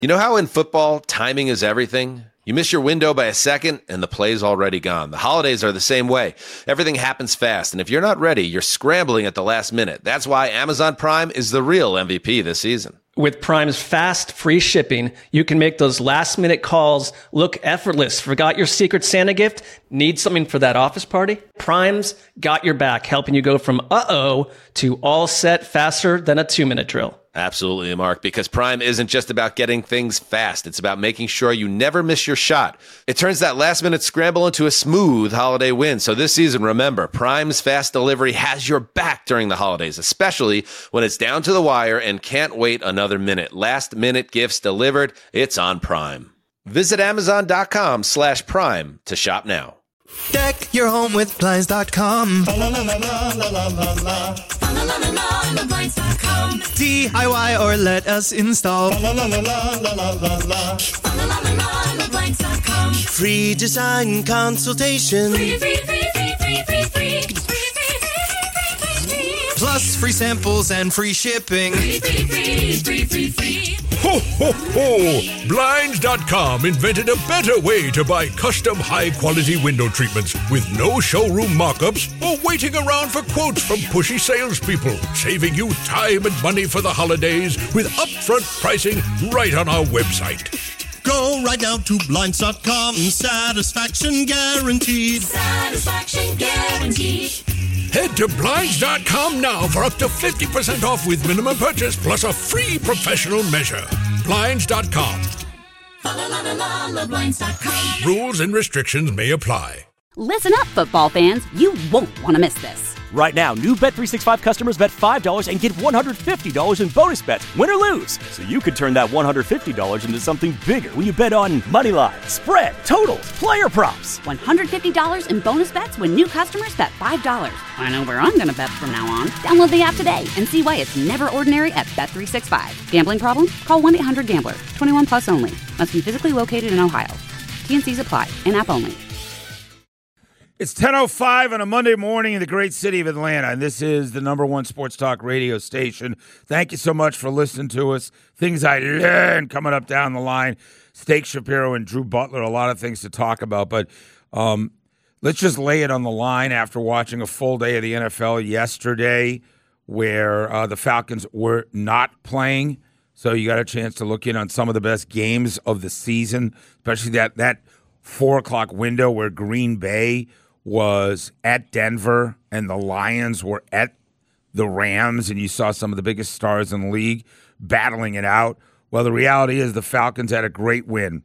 You know how in football, timing is everything? You miss your window by a second, and the play's already gone. The holidays are the same way. Everything happens fast, and if you're not ready, you're scrambling at the last minute. That's why Amazon Prime is the real MVP this season. With Prime's fast, free shipping, you can make those last-minute calls look effortless. Forgot your Secret Santa gift? Need something for that office party? Prime's got your back, helping you go from uh-oh to all set faster than a 2-minute drill. Absolutely, Mark, because Prime isn't just about getting things fast. It's about making sure you never miss your shot. It turns that last-minute scramble into a smooth holiday win. So this season, remember, Prime's fast delivery has your back during the holidays, especially when it's down to the wire and can't wait another minute. Last-minute gifts delivered. It's on Prime. Visit Amazon.com/Prime to shop now. Deck your home with Blinds.com. DIY or let us install. Free design consultation. Plus free samples and free shipping. Ho, ho, ho! Blinds.com invented a better way to buy custom high-quality window treatments with no showroom mock-ups or waiting around for quotes from pushy salespeople, saving you time and money for the holidays with upfront pricing right on our website. Go right now to Blinds.com. Satisfaction guaranteed. Satisfaction guaranteed. Head to Blinds.com now for up to 50% off with minimum purchase plus a free professional measure. Blinds.com. Blinds.com. Rules and restrictions may apply. Listen up, football fans. You won't want to miss this. Right now, new Bet365 customers bet $5 and get $150 in bonus bets, win or lose. So you could turn that $150 into something bigger when you bet on money line, spread, totals, player props. $150 in bonus bets when new customers bet $5. I know where I'm going to bet from now on. Download the app today and see why it's never ordinary at Bet365. Gambling problem? Call 1-800-GAMBLER. 21 plus only. Must be physically located in Ohio. T&Cs apply. In-app only. It's 10:05 on a Monday morning in the great city of Atlanta, and this is the number one sports talk radio station. Thank you so much for listening to us. Things I learned coming up down the line. Steak Shapiro and Drew Butler, a lot of things to talk about, but let's just lay it on the line after watching a full day of the NFL yesterday where the Falcons were not playing. So you got a chance to look in on some of the best games of the season, especially that 4 o'clock window where Green Bay was at Denver and the Lions were at the Rams, and you saw some of the biggest stars in the league battling it out. Well, the reality is the Falcons had a great win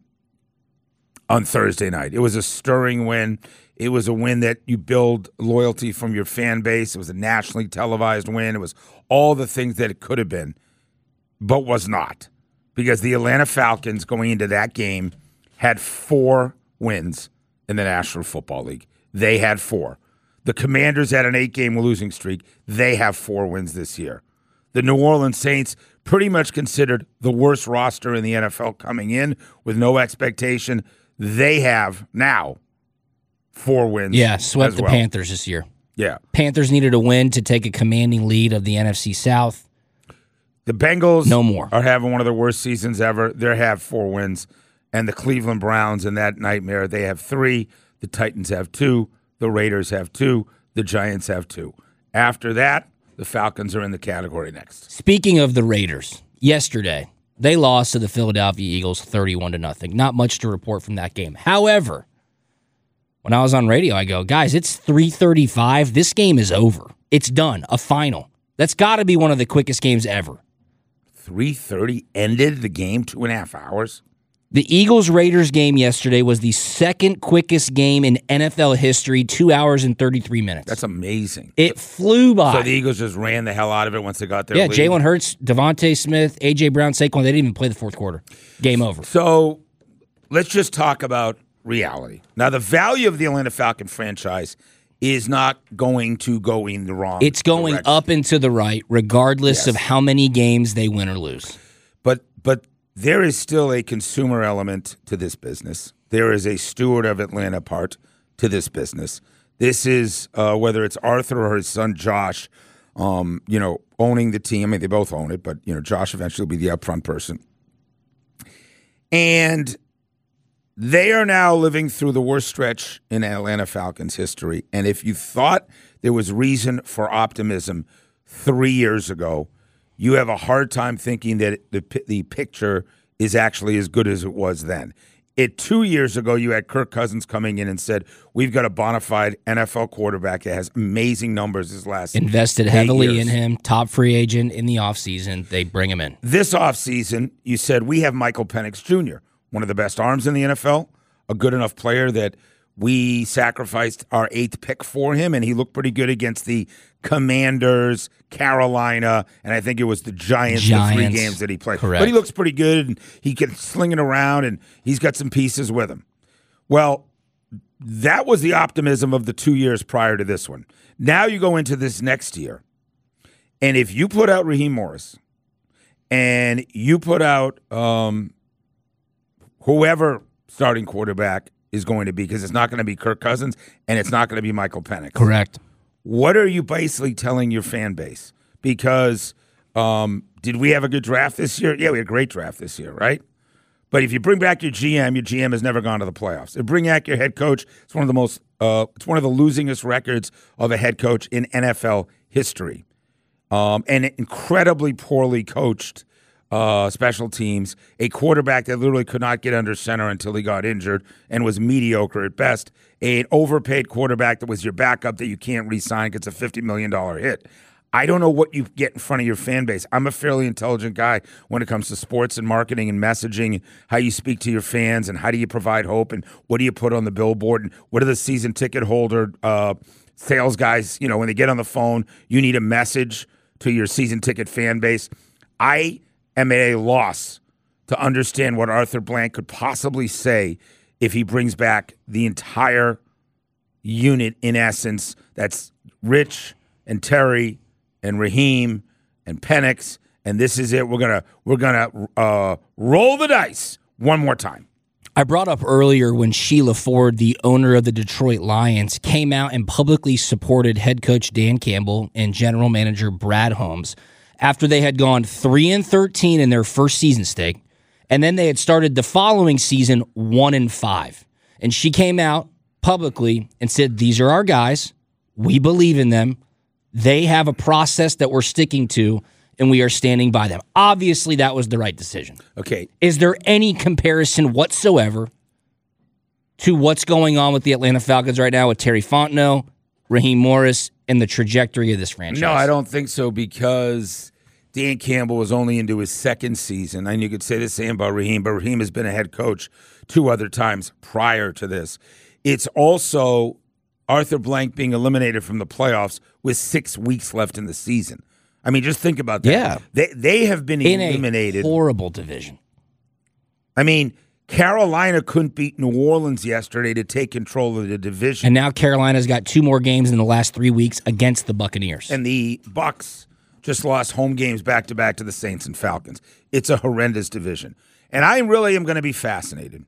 on Thursday night. It was a stirring win. It was a win that you build loyalty from your fan base. It was a nationally televised win. It was all the things that it could have been, but was not, because the Atlanta Falcons going into that game had 4 wins in the National Football League. They had 4. The Commanders had an 8-game losing streak. They have 4 wins this year. The New Orleans Saints, pretty much considered the worst roster in the NFL coming in with no expectation. They have now 4 wins. Yeah, swept the Panthers this year. Yeah. Panthers needed a win to take a commanding lead of the NFC South. The Bengals no more are having one of their worst seasons ever. They have 4 wins. And the Cleveland Browns in that nightmare, they have 3. The Titans have 2. The Raiders have 2. The Giants have 2. After that, the Falcons are in the category next. Speaking of the Raiders, yesterday, they lost to the Philadelphia Eagles 31-0. Not much to report from that game. However, when I was on radio, I go, guys, it's 3:35. This game is over. It's done. A final. That's got to be one of the quickest games ever. 3:30 ended the game, 2.5 hours. The Eagles-Raiders game yesterday was the second quickest game in NFL history, 2 hours and 33 minutes. That's amazing. It flew by. So the Eagles just ran the hell out of it once they got their lead. Jalen Hurts, Devontae Smith, A.J. Brown, Saquon, they didn't even play the fourth quarter. Game over. So let's just talk about reality. Now, the value of the Atlanta Falcon franchise is not going to go in the wrong It's going direction. up and to the right, regardless of how many games they win or lose. But there is still a consumer element to this business. There is a steward of Atlanta part to this business. This is whether it's Arthur or his son Josh, owning the team. I mean, they both own it, but Josh eventually will be the upfront person. And they are now living through the worst stretch in Atlanta Falcons history. And if you thought there was reason for optimism 3 years ago, you have a hard time thinking that the picture is actually as good as it was then. 2 years ago, you had Kirk Cousins coming in and said, we've got a bona fide NFL quarterback that has amazing numbers his last invested 8 heavily years. in him, top free agent in the offseason. They bring him in. This offseason, you said, we have Michael Penix Jr., one of the best arms in the NFL, a good enough player that we sacrificed our 8th pick for him, and he looked pretty good against the Commanders, Carolina, and I think it was the Giants. The 3 games that he played. Correct. But he looks pretty good, and he can sling it around, and he's got some pieces with him. Well, that was the optimism of the 2 years prior to this one. Now you go into this next year, and if you put out Raheem Morris, and you put out whoever starting quarterback is going to be, because it's not going to be Kirk Cousins and it's not going to be Michael Penix. Correct. What are you basically telling your fan base? Because did we have a good draft this year? Yeah, we had a great draft this year, right? But if you bring back your GM has never gone to the playoffs. If you bring back your head coach, it's one of the losingest records of a head coach in NFL history. And incredibly poorly coached special teams, a quarterback that literally could not get under center until he got injured and was mediocre at best, an overpaid quarterback that was your backup that you can't re-sign because it's a $50 million hit. I don't know what you get in front of your fan base. I'm a fairly intelligent guy when it comes to sports and marketing and messaging, how you speak to your fans and how do you provide hope and what do you put on the billboard and what are the season ticket holder sales guys, when they get on the phone, you need a message to your season ticket fan base. I am at a loss to understand what Arthur Blank could possibly say if he brings back the entire unit, in essence. That's Rich and Terry and Raheem and Penix, and this is it. We're gonna roll the dice one more time. I brought up earlier when Sheila Ford, the owner of the Detroit Lions, came out and publicly supported head coach Dan Campbell and general manager Brad Holmes after they had gone 3-13 in their first season stake, and then they had started the following season 1-5. And she came out publicly and said, these are our guys. We believe in them. They have a process that we're sticking to, and we are standing by them. Obviously, that was the right decision. Okay. Is there any comparison whatsoever to what's going on with the Atlanta Falcons right now with Terry Fontenot, Raheem Morris, and the trajectory of this franchise? No, I don't think so, because Dan Campbell was only into his second season. And you could say the same about Raheem, but Raheem has been a head coach 2 other times prior to this. It's also Arthur Blank being eliminated from the playoffs with 6 weeks left in the season. I mean, just think about that. Yeah. They have been eliminated. In a horrible division. I mean, Carolina couldn't beat New Orleans yesterday to take control of the division. And now Carolina's got 2 more games in the last 3 weeks against the Buccaneers. And the Bucs just lost home games back-to-back to the Saints and Falcons. It's a horrendous division. And I really am going to be fascinated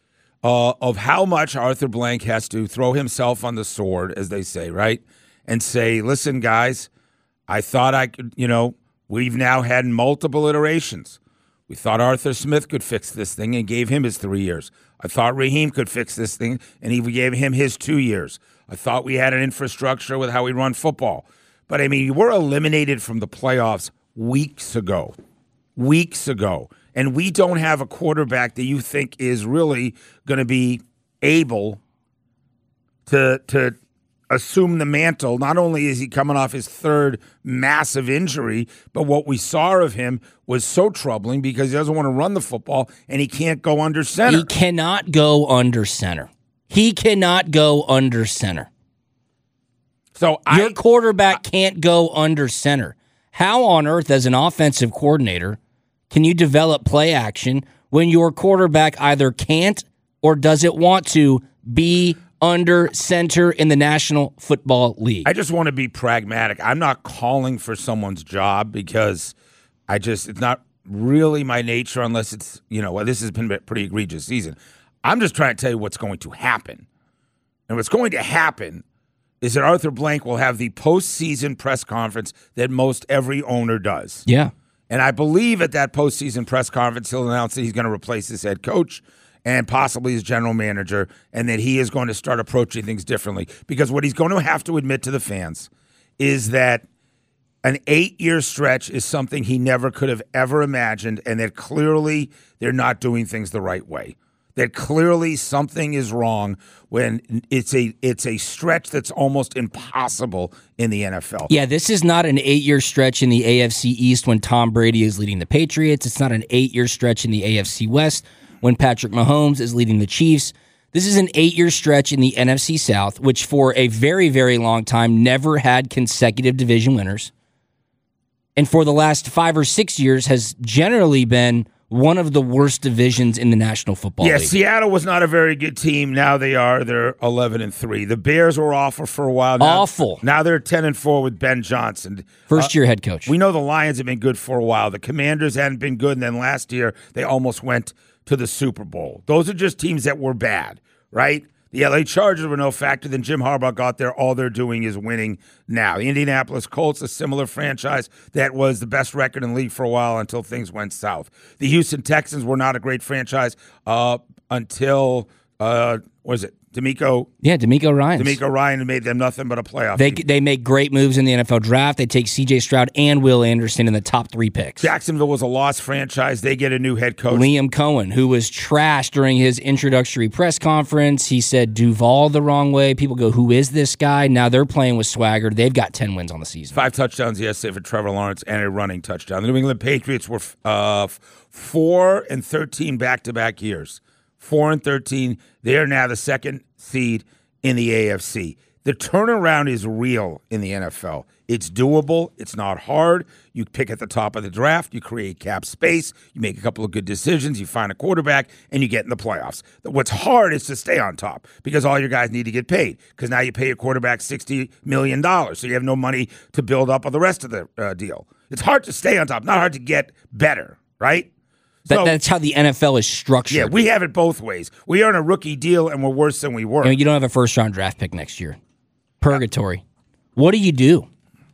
of how much Arthur Blank has to throw himself on the sword, as they say, right? And say, listen, guys, I thought I could, we've now had multiple iterations. We thought Arthur Smith could fix this thing and gave him his 3 years. I thought Raheem could fix this thing, and he gave him his 2 years. I thought we had an infrastructure with how we run football. But, I mean, we're eliminated from the playoffs weeks ago. And we don't have a quarterback that you think is really going to be able to assume the mantle. Not only is he coming off his 3rd massive injury, but what we saw of him was so troubling because he doesn't want to run the football and he can't go under center. He cannot go under center. So your quarterback can't go under center. How on earth, as an offensive coordinator, can you develop play action when your quarterback either can't or doesn't want to be under center in the National Football League? I just want to be pragmatic. I'm not calling for someone's job because it's not really my nature unless it's, this has been a pretty egregious season. I'm just trying to tell you what's going to happen. And what's going to happen is that Arthur Blank will have the postseason press conference that most every owner does. Yeah. And I believe at that postseason press conference, he'll announce that he's going to replace his head coach and possibly his general manager, and that he is going to start approaching things differently. Because what he's going to have to admit to the fans is that an 8-year stretch is something he never could have ever imagined, and that clearly they're not doing things the right way. That clearly something is wrong when it's a stretch that's almost impossible in the NFL. Yeah, this is not an 8-year stretch in the AFC East when Tom Brady is leading the Patriots. It's not an 8-year stretch in the AFC West when Patrick Mahomes is leading the Chiefs. This is an 8-year stretch in the NFC South, which for a very, very long time never had consecutive division winners. And for the last 5 or 6 years has generally been one of the worst divisions in the National Football League. Seattle was not a very good team. Now they are. They're 11-3. The Bears were awful for a while. Awful. Now they're 10-4 with Ben Johnson. First-year head coach. We know the Lions have been good for a while. The Commanders hadn't been good, and then last year they almost went to the Super Bowl. Those are just teams that were bad, right? The LA Chargers were no factor. Then Jim Harbaugh got there. All they're doing is winning now. The Indianapolis Colts, a similar franchise that was the best record in the league for a while until things went south. The Houston Texans were not a great franchise until, DeMeco Ryans. DeMeco Ryan made them nothing but a playoff team. They make great moves in the NFL draft. They take C.J. Stroud and Will Anderson in the top 3 picks. Jacksonville was a lost franchise. They get a new head coach. Liam Cohen, who was trashed during his introductory press conference. He said Duval the wrong way. People go, who is this guy? Now they're playing with swagger. They've got 10 wins on the season. 5 touchdowns yesterday for Trevor Lawrence and a running touchdown. The New England Patriots were 4-13 back-to-back years. 4-13. They are now the second seed in the AFC. The turnaround is real in the NFL. It's doable. It's not hard. You pick at the top of the draft. You create cap space. You make a couple of good decisions. You find a quarterback, and you get in the playoffs. What's hard is to stay on top because all your guys need to get paid because now you pay your quarterback $60 million, so you have no money to build up on the rest of the deal. It's hard to stay on top, not hard to get better, right? That's how the NFL is structured. Yeah, we have it both ways. We are on a rookie deal, and we're worse than we were. You don't have a first-round draft pick next year. Purgatory. What do you do?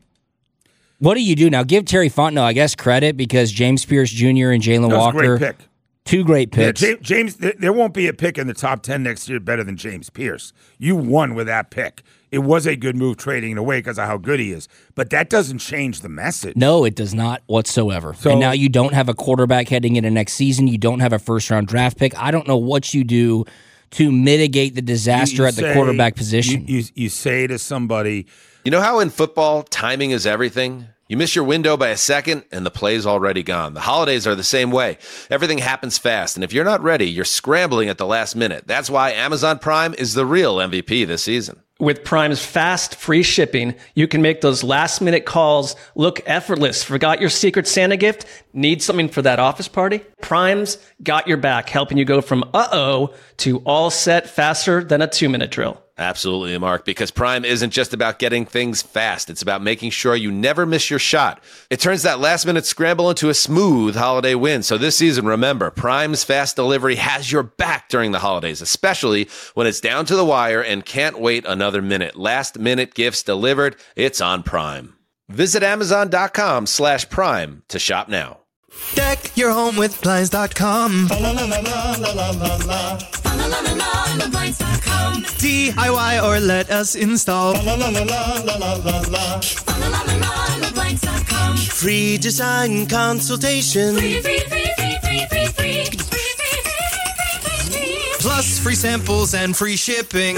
What do you do? Now, give Terry Fontenot, I guess, credit because James Pierce Jr. and Jalen Walker. Great pick. 2 great picks. Yeah, James, there won't be a pick in the top 10 next year better than James Pierce. You won with that pick. It was a good move trading it away because of how good he is. But that doesn't change the message. No, it does not whatsoever. So, and now you don't have a quarterback heading into next season. You don't have a first-round draft pick. I don't know what you do to mitigate the disaster at the quarterback position. You say to somebody... You know how in football, timing is everything? You miss your window by a second, and the play's already gone. The holidays are the same way. Everything happens fast, and if you're not ready, you're scrambling at the last minute. That's why Amazon Prime is the real MVP this season. With Prime's fast, free shipping, you can make those last-minute calls look effortless. Forgot your Secret Santa gift? Need something for that office party? Prime's got your back, helping you go from uh-oh to all set faster than a 2-minute drill. Absolutely, Mark, because Prime isn't just about getting things fast. It's about making sure you never miss your shot. It turns that last-minute scramble into a smooth holiday win. So this season, remember, Prime's fast delivery has your back during the holidays, especially when it's down to the wire and can't wait another minute. Last-minute gifts delivered. It's on Prime. Visit Amazon.com/Prime to shop now. Deck your home with Blinds.com. DIY or let us install. Free design consultation. Plus free samples and free shipping.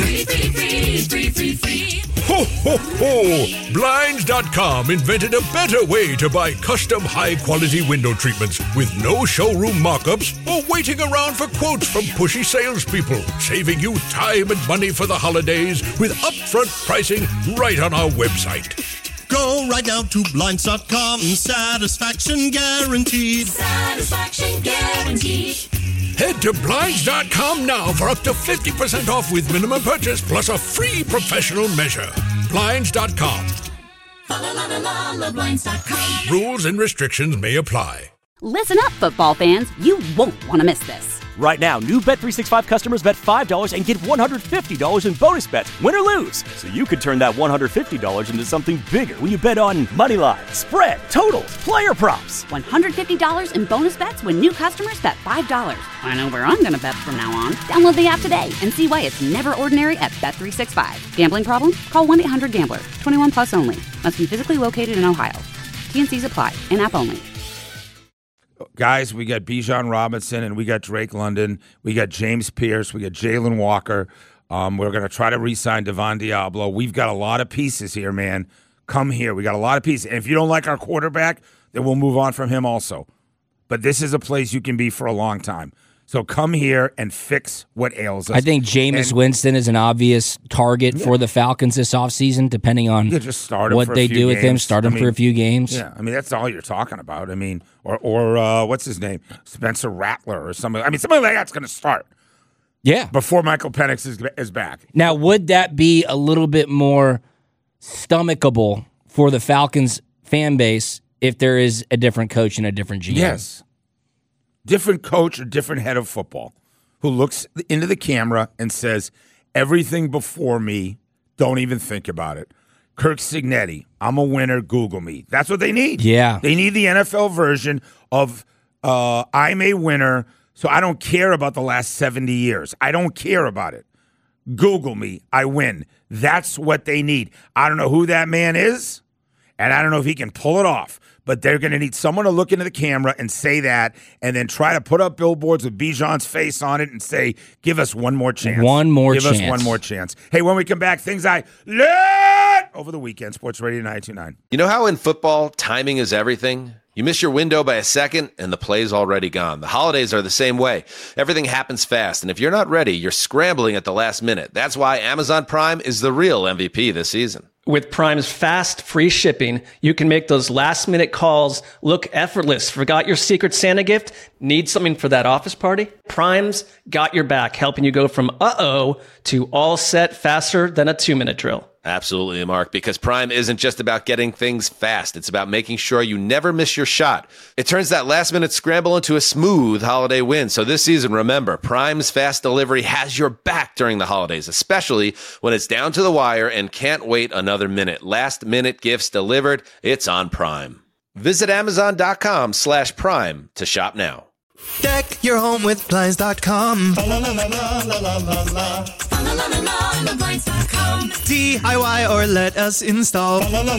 Ho, ho, ho! Blinds.com invented a better way to buy custom high-quality window treatments with no showroom mock-ups or waiting around for quotes from pushy salespeople, saving you time and money for the holidays with upfront pricing right on our website. Go right now to Blinds.com. Satisfaction guaranteed. Satisfaction guaranteed. Head to Blinds.com now for up to 50% off with minimum purchase plus a free professional measure. Blinds.com. Blinds.com. Rules and restrictions may apply. Listen up, football fans. You won't want to miss this. Right now, new Bet365 customers bet $5 and get $150 in bonus bets, win or lose. So you could turn that $150 into something bigger when you bet on moneyline, spread, totals, player props. $150 in bonus bets when new customers bet $5. I know where I'm going to bet from now on. Download the app today and see why it's never ordinary at Bet365. Gambling problem? Call 1-800-GAMBLER. 21 plus only. Must be physically located in Ohio. T&Cs apply. In-app only. Guys, we got Bijan Robinson and we got Drake London. We got James Pierce. We got Jalen Walker. We're going to try to re-sign Devon Diablo. We've got a lot of pieces here, man. Come here. We got a lot of pieces. And if you don't like our quarterback, then we'll move on from him also. But this is a place you can be for a long time. So come here and fix what ails us. I think Jameis Winston is an obvious target for the Falcons this offseason, depending on just start what they do with him. Start him for a few games. Yeah, I mean, that's all you're talking about. I mean, or what's his name? Spencer Rattler or somebody. I mean, somebody like that's going to start. Yeah. Before Michael Penix is back. Now, would that be a little bit more stomachable for the Falcons fan base if there is a different coach and a different GM? Yes. Different coach or different head of football who looks into the camera and says, everything before me, don't even think about it. Kirk Cignetti, I'm a winner, Google me. That's what they need. Yeah. They need the NFL version of I'm a winner, so I don't care about the last 70 years. I don't care about it. Google me, I win. That's what they need. I don't know who that man is, and I don't know if he can pull it off. But they're going to need someone to look into the camera and say that and then try to put up billboards with Bijan's face on it and say, give us one more chance. Give us one more chance. Hey, when we come back, things I learned over the weekend. Sports Radio 929. You know how in football, timing is everything? You miss your window by a second, and the play's already gone. The holidays are the same way. Everything happens fast, and if you're not ready, you're scrambling at the last minute. That's why Amazon Prime is the real MVP this season. With Prime's fast, free shipping, you can make those last-minute calls look effortless. Forgot your Secret Santa gift? Need something for that office party? Prime's got your back, helping you go from uh-oh to all set faster than a 2-minute drill. Absolutely, Mark, because Prime isn't just about getting things fast. It's about making sure you never miss your shot. It turns that last-minute scramble into a smooth holiday win. So this season, remember, Prime's fast delivery has your back during the holidays, especially when it's down to the wire and can't wait another minute. Last-minute gifts delivered. It's on Prime. Visit Amazon.com/Prime to shop now. Deck your home with Blinds.com. DIY or let us install.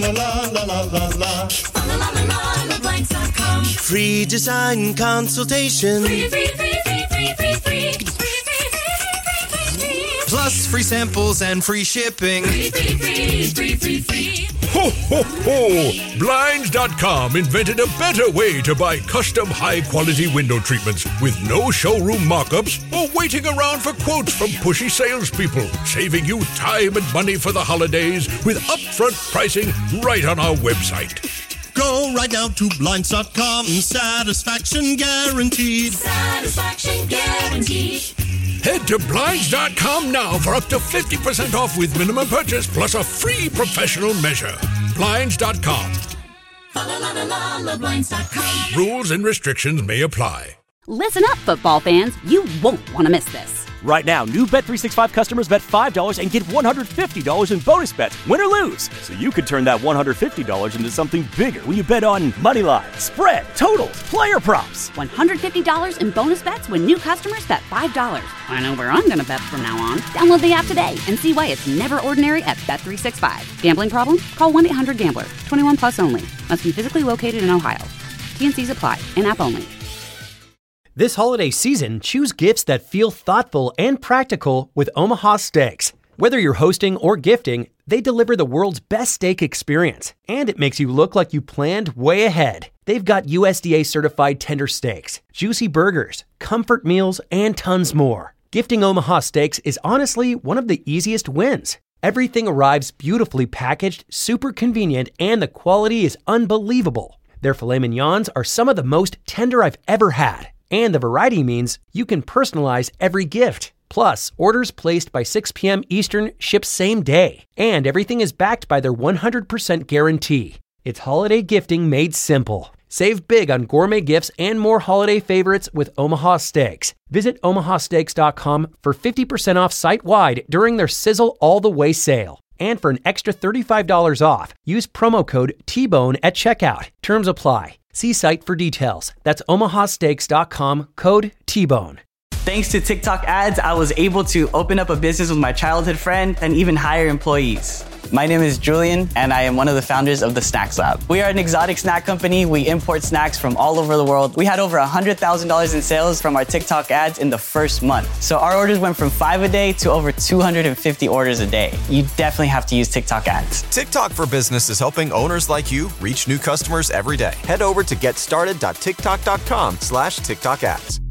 Free design consultation. Plus free samples and free shipping. Ho, ho, ho! Blinds.com invented a better way to buy custom high-quality window treatments with no showroom mock-ups or waiting around for quotes from pushy salespeople, saving you time and money for the holidays with upfront pricing right on our website. Go right now to Blinds.com. Satisfaction guaranteed. Satisfaction guaranteed. Head to Blinds.com now for up to 50% off with minimum purchase plus a free professional measure. Blinds.com. Blinds.com. Rules and restrictions may apply. Listen up, football fans. You won't want to miss this. Right now, new Bet365 customers bet $5 and get $150 in bonus bets, win or lose. So you could turn that $150 into something bigger when you bet on moneyline, spread, totals, player props. $150 in bonus bets when new customers bet $5. I know where I'm going to bet from now on. Download the app today and see why it's never ordinary at Bet365. Gambling problem? Call 1-800-GAMBLER. 21 plus only. Must be physically located in Ohio. T&Cs apply. In-app only. This holiday season, choose gifts that feel thoughtful and practical with Omaha Steaks. Whether you're hosting or gifting, they deliver the world's best steak experience, and it makes you look like you planned way ahead. They've got USDA certified tender steaks, juicy burgers, comfort meals, and tons more. Gifting Omaha Steaks is honestly one of the easiest wins. Everything arrives beautifully packaged, super convenient, and the quality is unbelievable. Their filet mignons are some of the most tender I've ever had. And the variety means you can personalize every gift. Plus, orders placed by 6 p.m. Eastern ship same day. And everything is backed by their 100% guarantee. It's holiday gifting made simple. Save big on gourmet gifts and more holiday favorites with Omaha Steaks. Visit omahasteaks.com for 50% off site-wide during their Sizzle All the Way sale. And for an extra $35 off, use promo code TBONE at checkout. Terms apply. See site for details. That's omahasteaks.com, code TBONE. Thanks to TikTok ads, I was able to open up a business with my childhood friend and even hire employees. My name is Julian, and I am one of the founders of the Snacks Lab. We are an exotic snack company. We import snacks from all over the world. We had over $100,000 in sales from our TikTok ads in the first month. So our orders went from 5 a day to over 250 orders a day. You definitely have to use TikTok ads. TikTok for Business is helping owners like you reach new customers every day. Head over to getstarted.tiktok.com/TikTok ads.